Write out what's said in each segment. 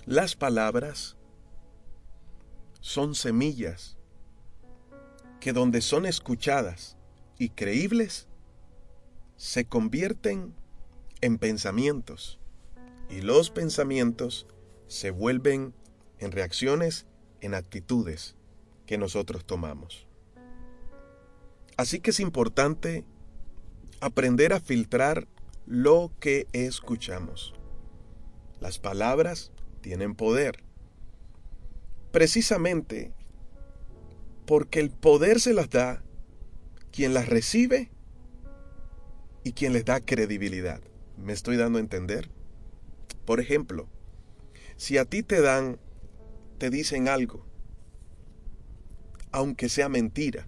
Las palabras son semillas que donde son escuchadas y creíbles, se convierten en pensamientos, y los pensamientos se vuelven en reacciones, en actitudes que nosotros tomamos. Así que es importante aprender a filtrar lo que escuchamos. Las palabras tienen poder, precisamente porque el poder se las da quien las recibe y quien les da credibilidad. ¿Me estoy dando a entender? Por ejemplo, si a ti te dicen algo, aunque sea mentira,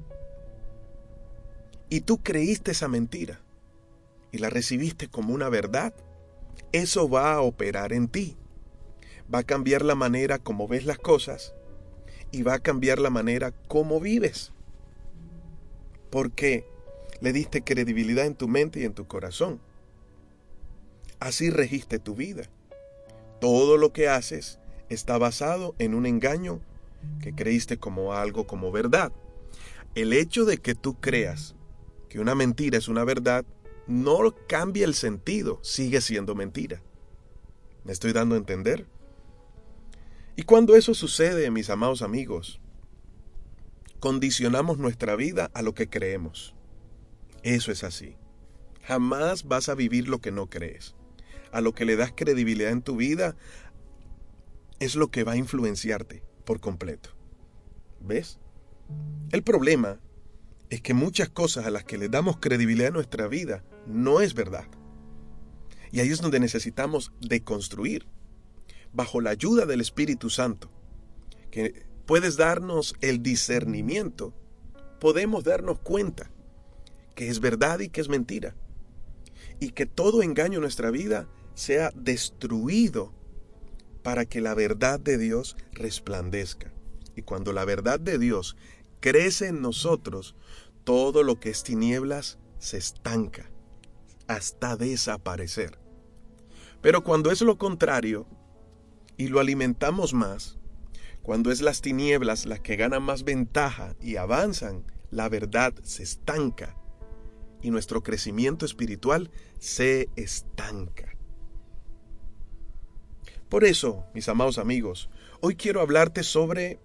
y tú creíste esa mentira y la recibiste como una verdad, eso va a operar en ti. Va a cambiar la manera como ves las cosas y va a cambiar la manera como vives. Porque le diste credibilidad en tu mente y en tu corazón. Así registe tu vida. Todo lo que haces está basado en un engaño que creíste como algo como verdad. El hecho de que tú creas que una mentira es una verdad no cambia el sentido, sigue siendo mentira. ¿Me estoy dando a entender? Y cuando eso sucede, mis amados amigos, condicionamos nuestra vida a lo que creemos. Eso es así. Jamás vas a vivir lo que no crees. A lo que le das credibilidad en tu vida es lo que va a influenciarte por completo. ¿Ves? El problema es que muchas cosas a las que le damos credibilidad en nuestra vida no es verdad. Y ahí es donde necesitamos deconstruir, bajo la ayuda del Espíritu Santo, que puedes darnos el discernimiento, podemos darnos cuenta que es verdad y que es mentira, y que todo engaño en nuestra vida sea destruido para que la verdad de Dios resplandezca. Y cuando la verdad de Dios crece en nosotros, todo lo que es tinieblas se estanca hasta desaparecer. Pero cuando es lo contrario y lo alimentamos más, cuando es las tinieblas las que ganan más ventaja y avanzan, la verdad se estanca y nuestro crecimiento espiritual se estanca. Por eso, mis amados amigos, hoy quiero hablarte sobre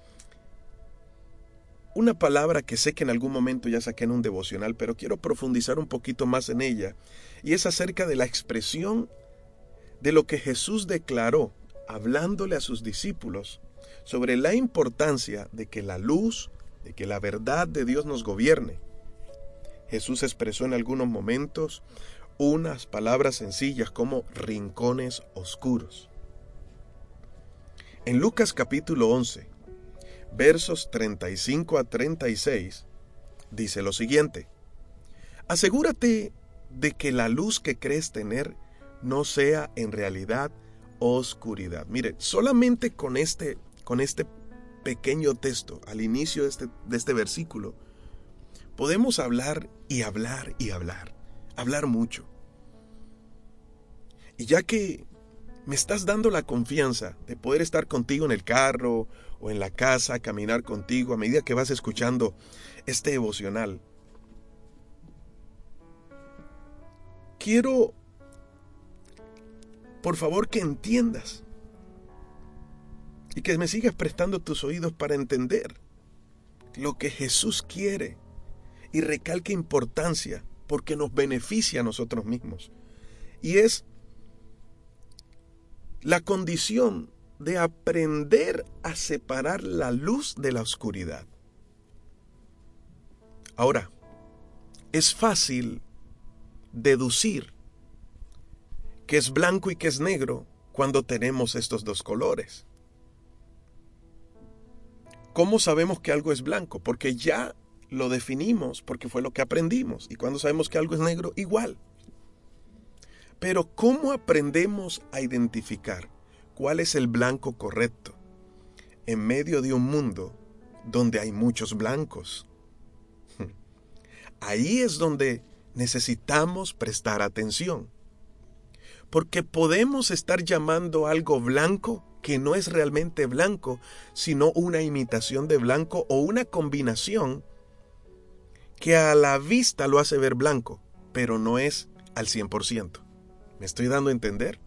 una palabra que sé que en algún momento ya saqué en un devocional, pero quiero profundizar un poquito más en ella, y es acerca de la expresión de lo que Jesús declaró, hablándole a sus discípulos, sobre la importancia de que la luz, de que la verdad de Dios nos gobierne. Jesús expresó en algunos momentos unas palabras sencillas como rincones oscuros. En Lucas capítulo 11, versos 35 a 36, dice lo siguiente: asegúrate de que la luz que crees tener no sea en realidad oscuridad. Mire, solamente con este pequeño texto, al inicio de este versículo, podemos hablar y hablar y hablar mucho. Y ya que me estás dando la confianza de poder estar contigo en el carro o en la casa, caminar contigo a medida que vas escuchando este devocional, quiero, por favor, que entiendas y que me sigas prestando tus oídos para entender lo que Jesús quiere y recalque importancia porque nos beneficia a nosotros mismos. Y es la condición de aprender a separar la luz de la oscuridad. Ahora, es fácil deducir que es blanco y que es negro cuando tenemos estos dos colores. ¿Cómo sabemos que algo es blanco? Porque ya lo definimos, porque fue lo que aprendimos. Y cuando sabemos que algo es negro, igual. Pero ¿cómo aprendemos a identificar cuál es el blanco correcto en medio de un mundo donde hay muchos blancos? Ahí es donde necesitamos prestar atención. Porque podemos estar llamando algo blanco que no es realmente blanco, sino una imitación de blanco o una combinación que a la vista lo hace ver blanco, pero no es al 100%. ¿Me estoy dando a entender?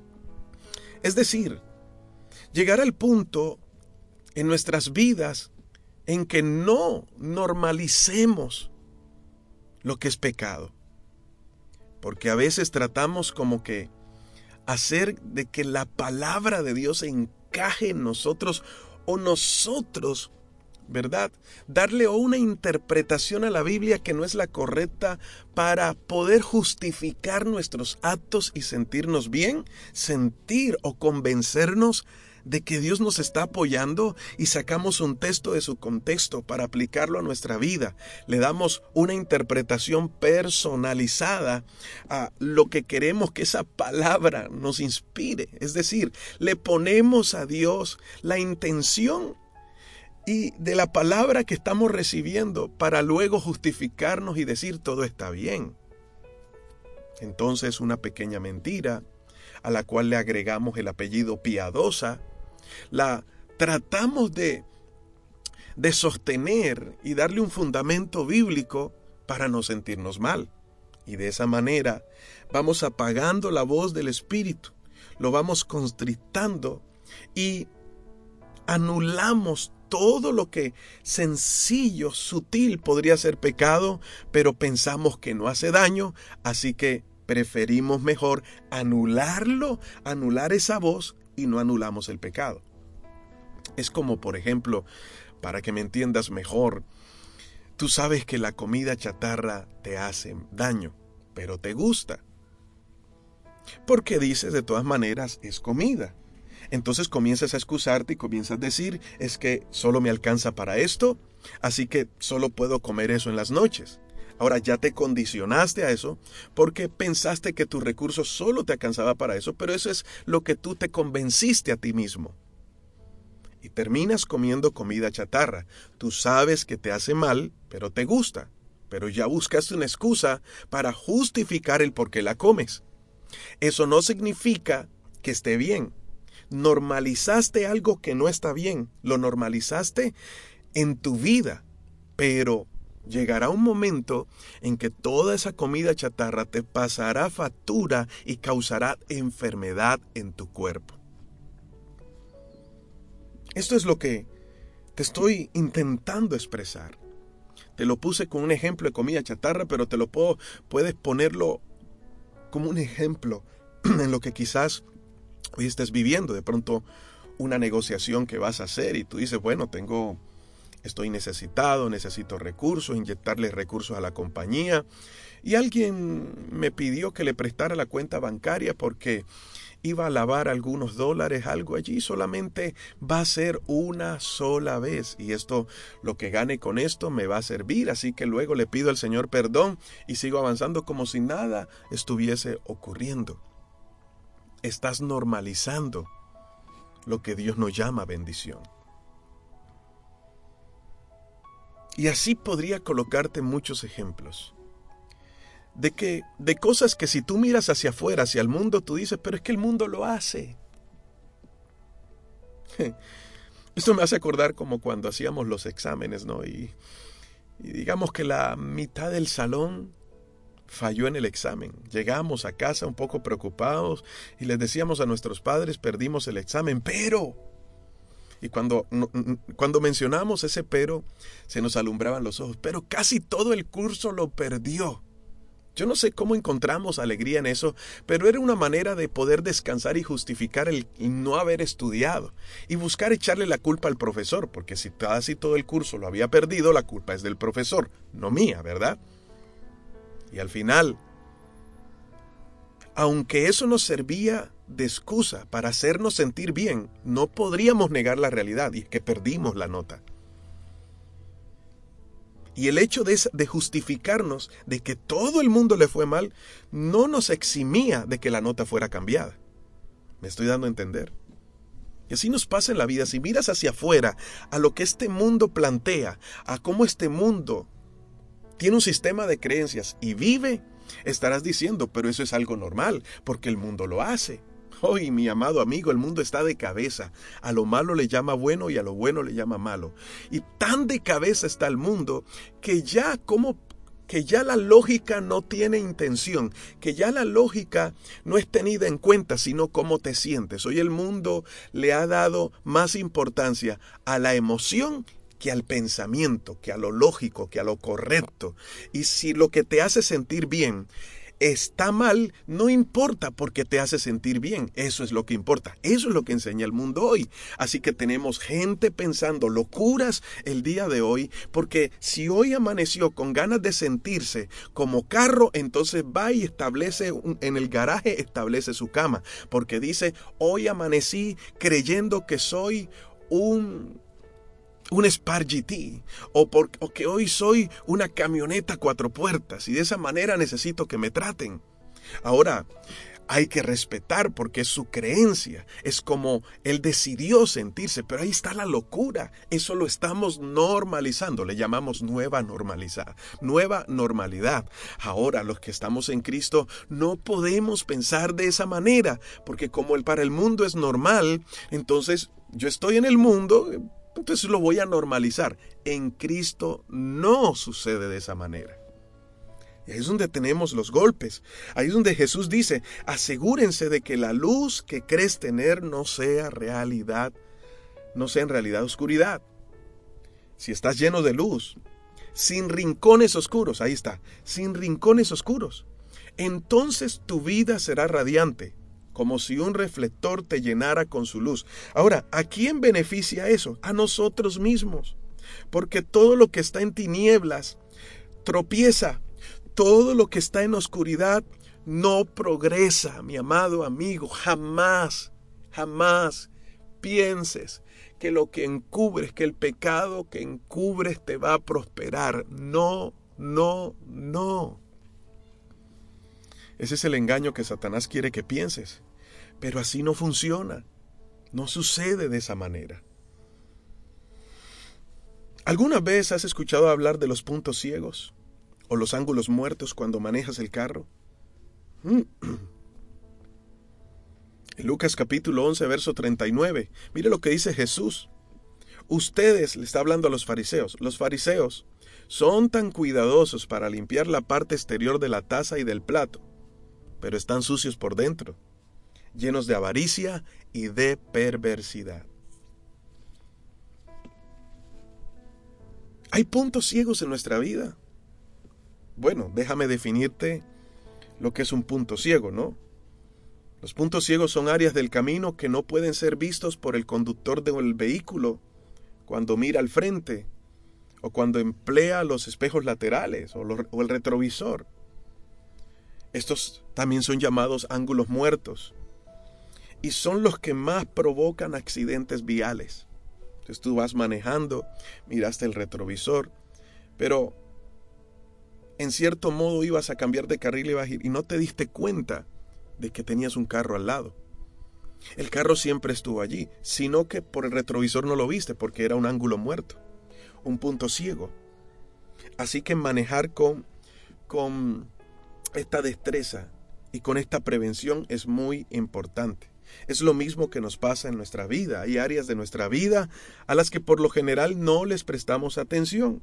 Es decir, llegar al punto en nuestras vidas en que no normalicemos lo que es pecado. Porque a veces tratamos como que hacer de que la palabra de Dios encaje en nosotros o nosotros, ¿verdad? Darle una interpretación a la Biblia que no es la correcta para poder justificar nuestros actos y sentirnos bien, sentir o convencernos de que Dios nos está apoyando y sacamos un texto de su contexto para aplicarlo a nuestra vida. Le damos una interpretación personalizada a lo que queremos que esa palabra nos inspire. Es decir, le ponemos a Dios la intención y de la palabra que estamos recibiendo para luego justificarnos y decir todo está bien. Entonces una pequeña mentira a la cual le agregamos el apellido piadosa, la tratamos de sostener y darle un fundamento bíblico para no sentirnos mal. Y de esa manera vamos apagando la voz del Espíritu, lo vamos constrictando y anulamos todo lo que sencillo, sutil podría ser pecado, pero pensamos que no hace daño, así que preferimos mejor anularlo, anular esa voz y no anulamos el pecado. Es como, por ejemplo, para que me entiendas mejor, tú sabes que la comida chatarra te hace daño, pero te gusta. Porque dices, de todas maneras, es comida. Entonces comienzas a excusarte y comienzas a decir, es que solo me alcanza para esto, así que solo puedo comer eso en las noches. Ahora ya te condicionaste a eso porque pensaste que tus recursos solo te alcanzaba para eso, pero eso es lo que tú te convenciste a ti mismo. Y terminas comiendo comida chatarra. Tú sabes que te hace mal, pero te gusta. Pero ya buscaste una excusa para justificar el por qué la comes. Eso no significa que esté bien. Normalizaste algo que no está bien. Lo normalizaste en tu vida, pero llegará un momento en que toda esa comida chatarra te pasará factura y causará enfermedad en tu cuerpo. Esto es lo que te estoy intentando expresar. Te lo puse con un ejemplo de comida chatarra, pero puedes ponerlo como un ejemplo en lo que quizás hoy estés viviendo. De pronto una negociación que vas a hacer y tú dices, bueno, estoy necesitado, necesito recursos, inyectarle recursos a la compañía. Y alguien me pidió que le prestara la cuenta bancaria porque iba a lavar algunos dólares, algo allí, solamente va a ser una sola vez. Y lo que gane con esto me va a servir, así que luego le pido al Señor perdón y sigo avanzando como si nada estuviese ocurriendo. Estás normalizando lo que Dios nos llama bendición. Y así podría colocarte muchos ejemplos de cosas que si tú miras hacia afuera, hacia el mundo, tú dices, pero es que el mundo lo hace. Esto me hace acordar como cuando hacíamos los exámenes, ¿no? Y digamos que la mitad del salón falló en el examen. Llegamos a casa un poco preocupados y les decíamos a nuestros padres, perdimos el examen, pero... Y cuando mencionamos ese pero, se nos alumbraban los ojos. Pero casi todo el curso lo perdió. Yo no sé cómo encontramos alegría en eso, pero era una manera de poder descansar y justificar el no haber estudiado. Y buscar echarle la culpa al profesor, porque si casi todo el curso lo había perdido, la culpa es del profesor, no mía, ¿verdad? Y al final, aunque eso nos servía de excusa para hacernos sentir bien, no podríamos negar la realidad, y es que perdimos la nota. Y el hecho de justificarnos de que todo el mundo le fue mal, no nos eximía de que la nota fuera cambiada. ¿Me estoy dando a entender? Y así nos pasa en la vida. Si miras hacia afuera, a lo que este mundo plantea, a cómo este mundo tiene un sistema de creencias y vive, Estarás diciendo, pero eso es algo normal, porque el mundo lo hace. Hoy, mi amado amigo, el mundo está de cabeza. A lo malo le llama bueno y a lo bueno le llama malo. Y tan de cabeza está el mundo que ya la lógica no tiene intención, que ya la lógica no es tenida en cuenta, sino cómo te sientes. Hoy el mundo le ha dado más importancia a la emoción que al pensamiento, que a lo lógico, que a lo correcto. Y si lo que te hace sentir bien está mal, no importa porque te hace sentir bien. Eso es lo que importa. Eso es lo que enseña el mundo hoy. Así que tenemos gente pensando locuras el día de hoy, porque si hoy amaneció con ganas de sentirse como carro, entonces va y en el garaje establece su cama, porque dice, hoy amanecí creyendo que soy un Spark GT, o que hoy soy una camioneta 4 puertas y de esa manera necesito que me traten. Ahora, hay que respetar porque es su creencia, es como él decidió sentirse, pero ahí está la locura. Eso lo estamos normalizando, le llamamos nueva normalidad. Ahora, los que estamos en Cristo no podemos pensar de esa manera, porque como para el mundo es normal, entonces yo estoy en el mundo, entonces lo voy a normalizar. En Cristo no sucede de esa manera. Y ahí es donde tenemos los golpes. Ahí es donde Jesús dice, asegúrense de que la luz que crees tener no sea en realidad oscuridad. Si estás lleno de luz, sin rincones oscuros, ahí está, sin rincones oscuros, entonces tu vida será radiante, como si un reflector te llenara con su luz. Ahora, ¿a quién beneficia eso? A nosotros mismos. Porque todo lo que está en tinieblas tropieza. Todo lo que está en oscuridad no progresa, mi amado amigo. Jamás pienses que lo que encubres, que el pecado que encubres te va a prosperar. No. Ese es el engaño que Satanás quiere que pienses. Pero así no funciona. No sucede de esa manera. ¿Alguna vez has escuchado hablar de los puntos ciegos? ¿O los ángulos muertos cuando manejas el carro? En Lucas capítulo 11, verso 39. Mire lo que dice Jesús. Ustedes, le está hablando a los fariseos. Los fariseos son tan cuidadosos para limpiar la parte exterior de la taza y del plato, pero están sucios por dentro, llenos de avaricia y de perversidad. Hay puntos ciegos en nuestra vida. Bueno, déjame definirte lo que es un punto ciego, ¿no? Los puntos ciegos son áreas del camino que no pueden ser vistos por el conductor del vehículo cuando mira al frente o cuando emplea los espejos laterales o el retrovisor. Estos también son llamados ángulos muertos y son los que más provocan accidentes viales. Entonces tú vas manejando, miraste el retrovisor, pero en cierto modo ibas a cambiar de carril y no te diste cuenta de que tenías un carro al lado. El carro siempre estuvo allí, sino que por el retrovisor no lo viste porque era un ángulo muerto, un punto ciego. Así que manejar con esta destreza y con esta prevención es muy importante. Es lo mismo que nos pasa en nuestra vida. Hay áreas de nuestra vida a las que por lo general no les prestamos atención.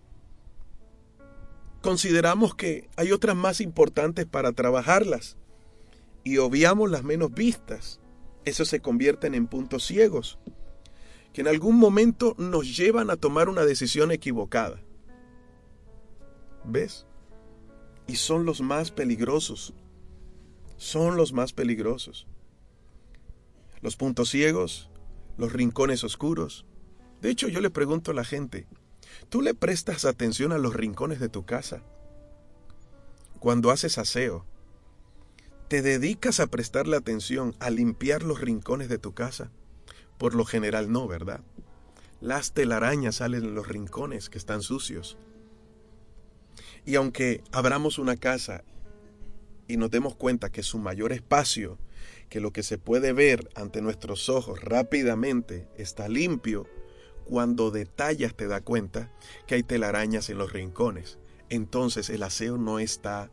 Consideramos que hay otras más importantes para trabajarlas y obviamos las menos vistas. Eso se convierten en puntos ciegos que en algún momento nos llevan a tomar una decisión equivocada. ¿Ves? Y son los más peligrosos. Son los más peligrosos. Los puntos ciegos, los rincones oscuros. De hecho, yo le pregunto a la gente, ¿tú le prestas atención a los rincones de tu casa? Cuando haces aseo, ¿te dedicas a prestarle atención a limpiar los rincones de tu casa? Por lo general no, ¿verdad? Las telarañas salen en los rincones que están sucios. Y aunque abramos una casa y nos demos cuenta que su mayor espacio, que lo que se puede ver ante nuestros ojos rápidamente está limpio, cuando detallas te das cuenta que hay telarañas en los rincones. Entonces el aseo no está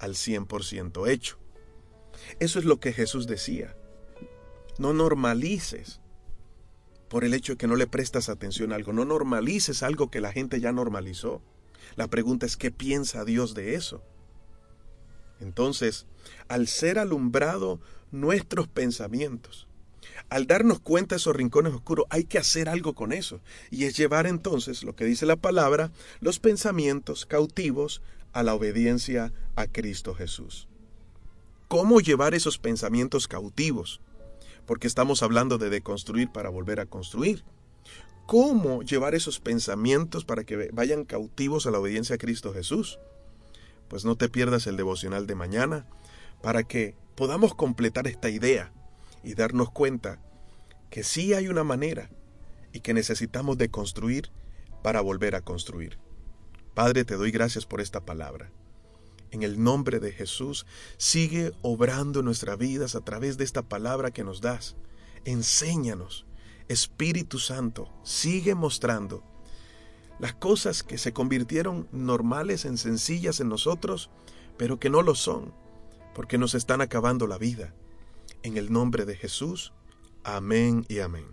al 100% hecho. Eso es lo que Jesús decía. No normalices por el hecho de que no le prestas atención a algo. No normalices algo que la gente ya normalizó. La pregunta es, ¿qué piensa Dios de eso? Entonces, al ser alumbrado nuestros pensamientos, al darnos cuenta de esos rincones oscuros, hay que hacer algo con eso. Y es llevar entonces, lo que dice la palabra, los pensamientos cautivos a la obediencia a Cristo Jesús. ¿Cómo llevar esos pensamientos cautivos? Porque estamos hablando de deconstruir para volver a construir. ¿Cómo llevar esos pensamientos para que vayan cautivos a la obediencia a Cristo Jesús? Pues no te pierdas el devocional de mañana para que podamos completar esta idea y darnos cuenta que sí hay una manera y que necesitamos deconstruir para volver a construir. Padre, te doy gracias por esta palabra. En el nombre de Jesús, sigue obrando en nuestras vidas a través de esta palabra que nos das. Enséñanos. Espíritu Santo, sigue mostrando las cosas que se convirtieron normales en sencillas en nosotros, pero que no lo son, porque nos están acabando la vida. En el nombre de Jesús, amén y amén.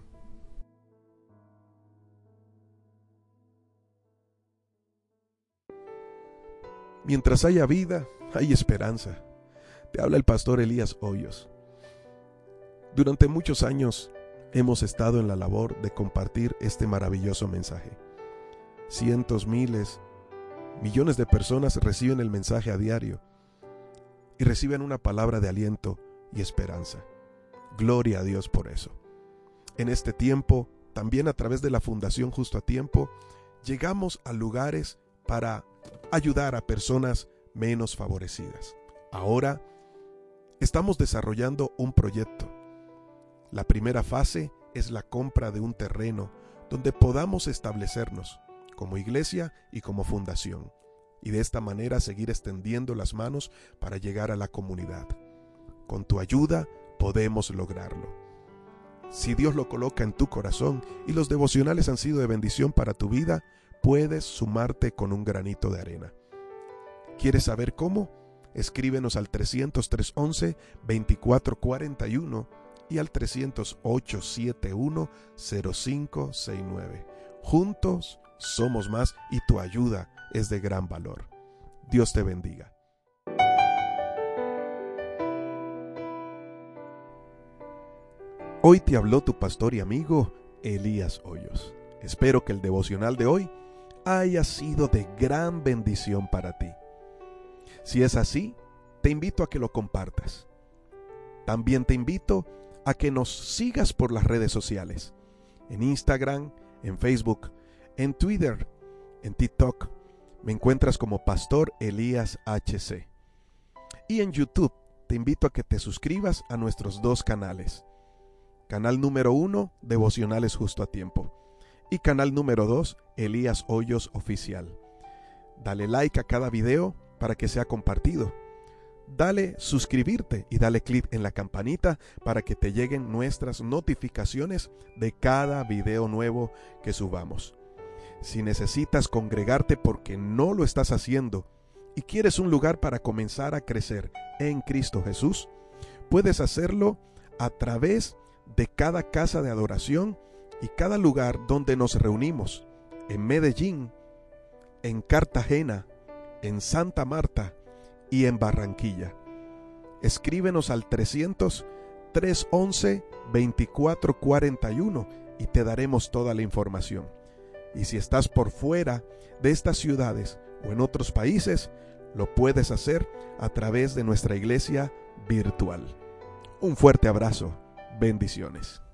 Mientras haya vida, hay esperanza. Te habla el pastor Elías Hoyos. Durante muchos años hemos estado en la labor de compartir este maravilloso mensaje. Cientos, miles, millones de personas reciben el mensaje a diario y reciben una palabra de aliento y esperanza. Gloria a Dios por eso. En este tiempo, también a través de la Fundación Justo a Tiempo, llegamos a lugares para ayudar a personas menos favorecidas. Ahora, estamos desarrollando un proyecto. La primera fase es la compra de un terreno donde podamos establecernos como iglesia y como fundación, y de esta manera seguir extendiendo las manos para llegar a la comunidad. Con tu ayuda podemos lograrlo. Si Dios lo coloca en tu corazón y los devocionales han sido de bendición para tu vida, puedes sumarte con un granito de arena. ¿Quieres saber cómo? Escríbenos al 300-311-2441 y al 300-871-0569. Juntos somos más y tu ayuda es de gran valor. Dios te bendiga. Hoy te habló tu pastor y amigo Elías Hoyos. Espero que el devocional de hoy haya sido de gran bendición para ti. Si es así, te invito a que lo compartas. También te invito a que nos sigas por las redes sociales, en Instagram, en Facebook, en Twitter, en TikTok. Me encuentras como Pastor Elías HC. Y en YouTube te invito a que te suscribas a nuestros dos canales. Canal número 1, Devocionales Justo a Tiempo. Y canal número 2, Elías Hoyos Oficial. Dale like a cada video para que sea compartido. Dale suscribirte y dale clic en la campanita para que te lleguen nuestras notificaciones de cada video nuevo que subamos. Si necesitas congregarte porque no lo estás haciendo y quieres un lugar para comenzar a crecer en Cristo Jesús, puedes hacerlo a través de cada casa de adoración y cada lugar donde nos reunimos, en Medellín, en Cartagena, en Santa Marta y en Barranquilla. Escríbenos al 300-311-2441 y te daremos toda la información. Y si estás por fuera de estas ciudades o en otros países, lo puedes hacer a través de nuestra iglesia virtual. Un fuerte abrazo. Bendiciones.